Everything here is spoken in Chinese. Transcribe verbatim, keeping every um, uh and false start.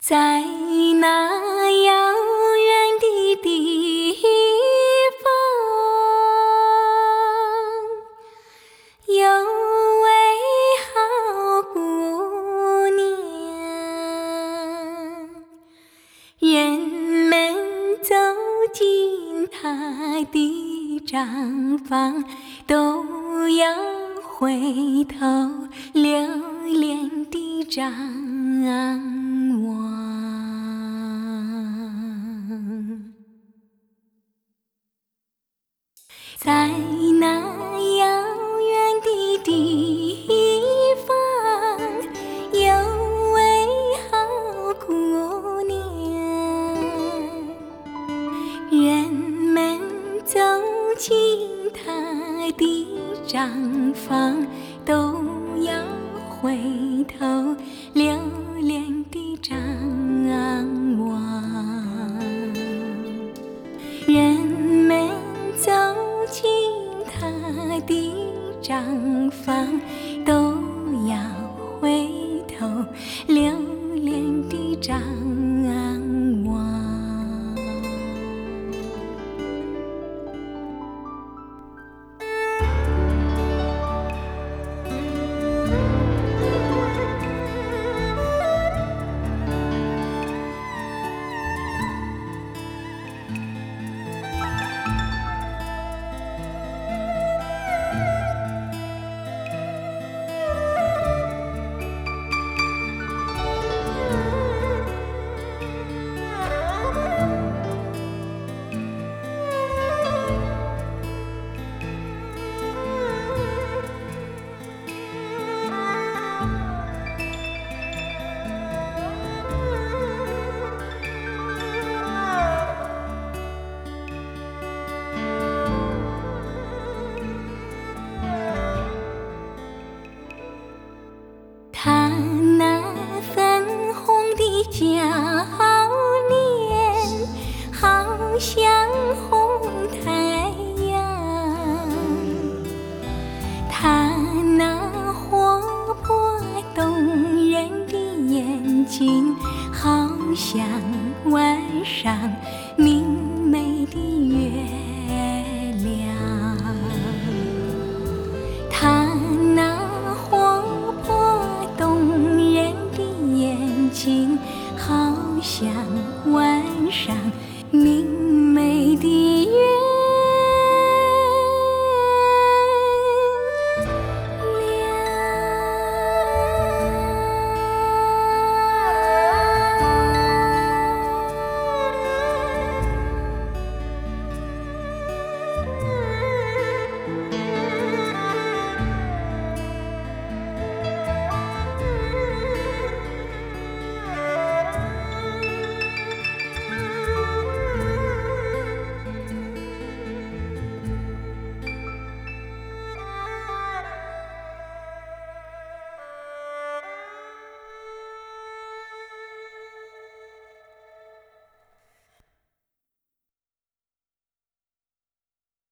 在那遥远的地方，有位好姑娘，人们走进她的帐房，都要回头留恋地张望。在那遥远的地方，有位好姑娘，人们走进她的帐房，都要回头留恋地张望。人们走进她的帐房，都要回头留恋地张望。她那粉红的娇脸，好像红太阳，她那活泼动人的眼睛，好像晚上明媚的月亮。她那活泼动人的眼睛，好像晚上明